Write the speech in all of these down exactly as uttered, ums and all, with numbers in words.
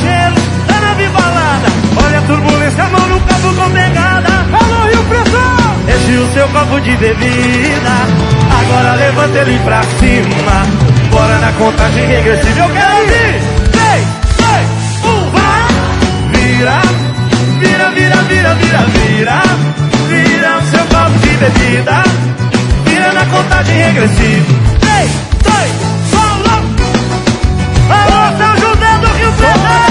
passageiros da nave balada. Olha a turbulência, a mão no cabo com pegada. Alô, Rio Preto! Enche o seu copo de bebida, agora levanta ele pra cima. Bora na contagem regressiva, eu quero ouvir. três, dois, um, vai! Vira, vira, vira, vira, vira, vira. Vira o seu copo de bebida, vira na contagem regressiva. três, dois, solo! Alô, São José do Rio Preto!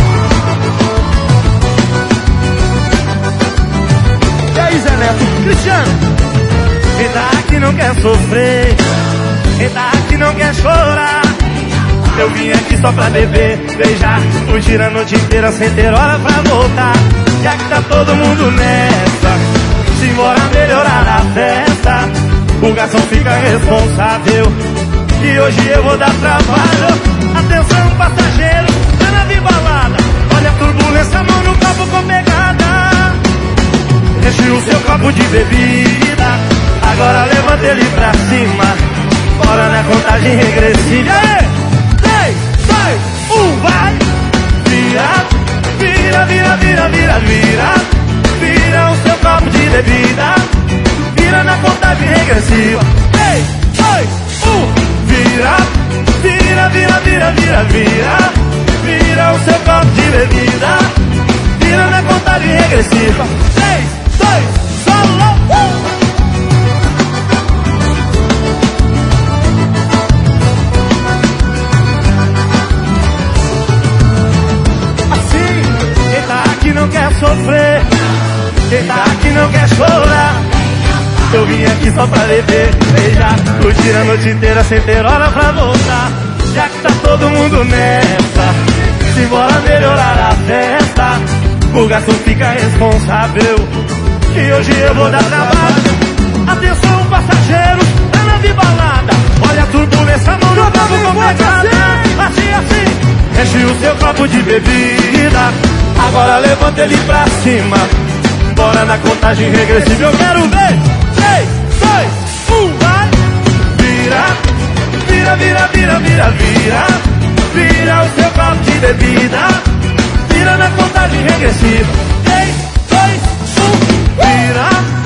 E aí, Zé Neto? Cristiano! Quem tá aqui não quer sofrer, quem tá aqui não quer chorar. Eu vim aqui só pra beber, beijar, curtir a noite inteira sem ter hora pra voltar. Já que tá todo mundo nessa, simbora melhorar a festa. O garçom fica responsável e hoje eu vou dar trabalho. Atenção, passageiro, é nave balada. Olha a turbulência, mão no copo com pegada. Enche o seu copo de bebida, agora levanta ele pra cima. Bora na contagem regressiva. Aê! três, dois, um, vai! Vira, vira, vira, vira, vira, vira. Vira o seu copo de bebida, vira na contagem regressiva. três, dois, um, vira, vira, vira, vira, vira, vira. Vira o seu copo de bebida, vira na contagem regressiva. três, dois, solo! Uh! Não quer sofrer, quem tá aqui não quer chorar. Eu vim aqui só pra beber, beijar, curtir a noite inteira sem ter hora pra voltar. Já que tá todo mundo nessa, simbora melhorar a festa. O garçom fica responsável e hoje eu vou dar trabalho. Atenção, passageiros, é nave balada. Olha a turbulência, mão no copo com pegada. Assim, assim, enche o seu copo de bebida, agora levanta ele pra cima. Bora na contagem regressiva, eu quero ver. três, dois, um, vai! Vira, vira, vira, vira, vira, vira. Vira o seu copo de bebida, vira na contagem regressiva. três, dois, um, vira.